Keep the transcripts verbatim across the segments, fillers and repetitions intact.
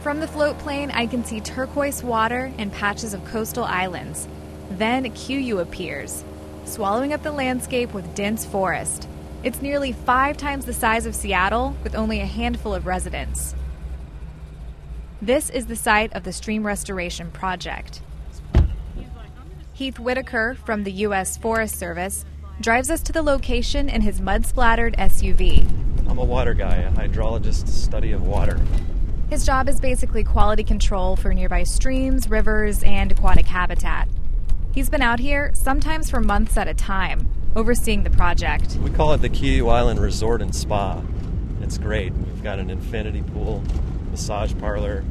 From the float plane, I can see turquoise water and patches of coastal islands. Then Q-U appears, swallowing up the landscape with dense forest. It's nearly five times the size of Seattle, with only a handful of residents. This is the site of the Stream Restoration Project. Heath Whitaker from the U S Forest Service drives us to the location in his mud-splattered S U V. I'm a water guy, a hydrologist, study of water. His job is basically quality control for nearby streams, rivers, and aquatic habitat. He's been out here sometimes for months at a time, overseeing the project. We call it the Q-U Island Resort and Spa. It's great. We've got an infinity pool, massage parlor.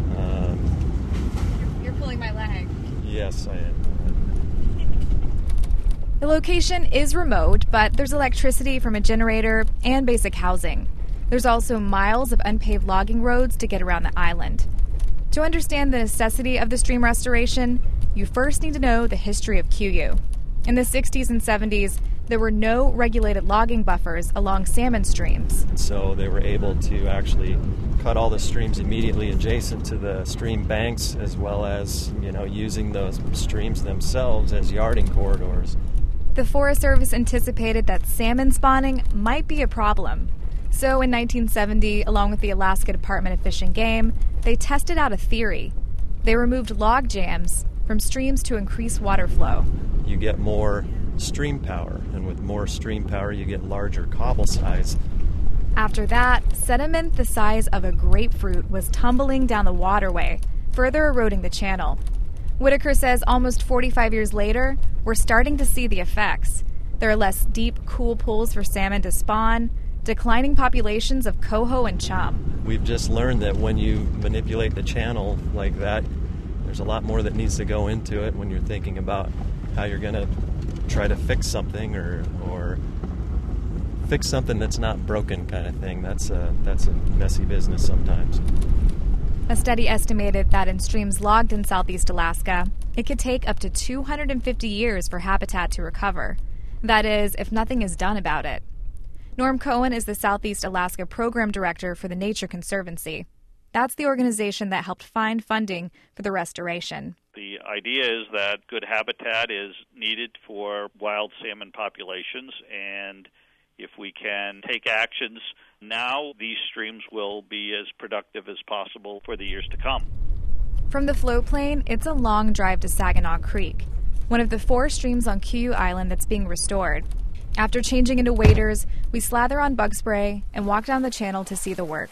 Um, You're pulling my leg. Yes, I am. The location is remote, but there's electricity from a generator and basic housing. There's also miles of unpaved logging roads to get around the island. To understand the necessity of the stream restoration, you first need to know the history of Q-U. In the sixties and seventies, there were no regulated logging buffers along salmon streams. So they were able to actually cut all the streams immediately adjacent to the stream banks, as well as, you know, using those streams themselves as yarding corridors. The Forest Service anticipated that salmon spawning might be a problem. So in nineteen seventy, along with the Alaska Department of Fish and Game, they tested out a theory. They removed log jams from streams to increase water flow. You get more stream power, and with more stream power, you get larger cobble size. After that, sediment the size of a grapefruit was tumbling down the waterway, further eroding the channel. Whitaker says almost forty-five years later, we're starting to see the effects. There are less deep, cool pools for salmon to spawn, declining populations of coho and chum. We've just learned that when you manipulate the channel like that, there's a lot more that needs to go into it when you're thinking about how you're going to try to fix something or or fix something that's not broken, kind of thing. That's a, that's a messy business sometimes. A study estimated that in streams logged in southeast Alaska, it could take up to two hundred fifty years for habitat to recover. That is, if nothing is done about it. Norm Cohen is the Southeast Alaska Program Director for the Nature Conservancy. That's the organization that helped find funding for the restoration. The idea is that good habitat is needed for wild salmon populations, and if we can take actions now, these streams will be as productive as possible for the years to come. From the float plane, it's a long drive to Saginaw Creek, one of the four streams on Q-U Island that's being restored. After changing into waders, we slather on bug spray and walk down the channel to see the work.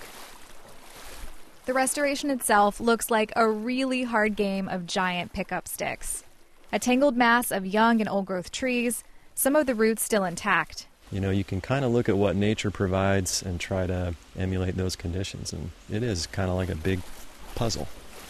The restoration itself looks like a really hard game of giant pickup sticks. A tangled mass of young and old-growth trees, some of the roots still intact. You know, you can kind of look at what nature provides and try to emulate those conditions, and it is kind of like a big puzzle.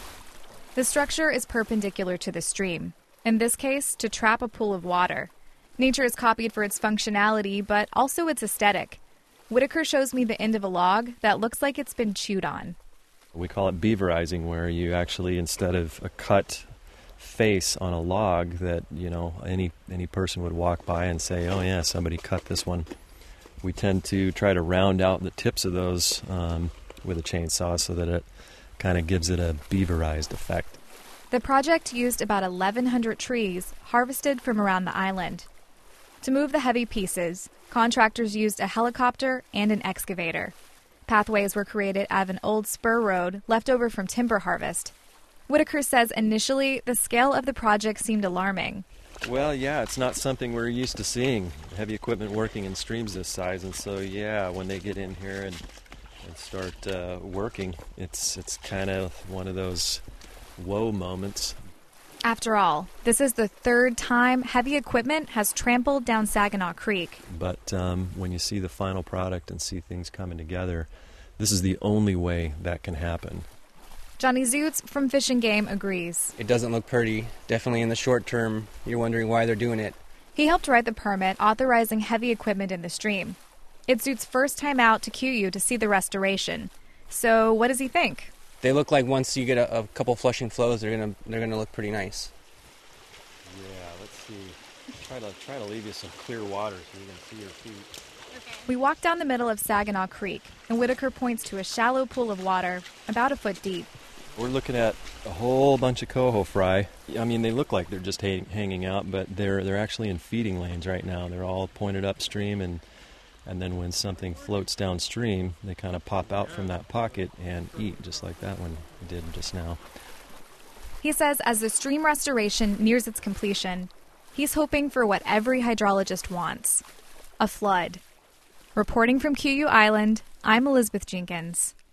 The structure is perpendicular to the stream, in this case, to trap a pool of water. Nature is copied for its functionality, but also its aesthetic. Whitaker shows me the end of a log that looks like it's been chewed on. We call it beaverizing, where you actually, instead of a cut face on a log that, you know, any any person would walk by and say, oh yeah, somebody cut this one, we tend to try to round out the tips of those um, with a chainsaw so that it kind of gives it a beaverized effect. The project used about eleven hundred trees harvested from around the island. To move the heavy pieces, contractors used a helicopter and an excavator. Pathways were created out of an old spur road left over from timber harvest. Whitaker says initially the scale of the project seemed alarming. Well, yeah, it's not something we're used to seeing, heavy equipment working in streams this size, and so, yeah, when they get in here and, and start uh, working, it's, it's kind of one of those whoa moments. After all, this is the third time heavy equipment has trampled down Saginaw Creek. But um, when you see the final product and see things coming together, this is the only way that can happen. Johnny Zoots from Fish and Game agrees. It doesn't look pretty. Definitely in the short term, you're wondering why they're doing it. He helped write the permit authorizing heavy equipment in the stream. It's Zoots' first time out to Q-U to see the restoration. So what does he think? They look like once you get a, a couple flushing flows, they're gonna they're gonna look pretty nice. Yeah, let's see. Try to try to leave you some clear water so you can see your feet. Okay. We walk down the middle of Saginaw Creek, and Whitaker points to a shallow pool of water, about a foot deep. We're looking at a whole bunch of coho fry. I mean, they look like they're just hang, hanging out, but they're they're actually in feeding lanes right now. They're all pointed upstream, and and then when something floats downstream, they kind of pop out from that pocket and eat, just like that one did just now. He says as the stream restoration nears its completion, he's hoping for what every hydrologist wants, a flood. Reporting from Q U Island, I'm Elizabeth Jenkins.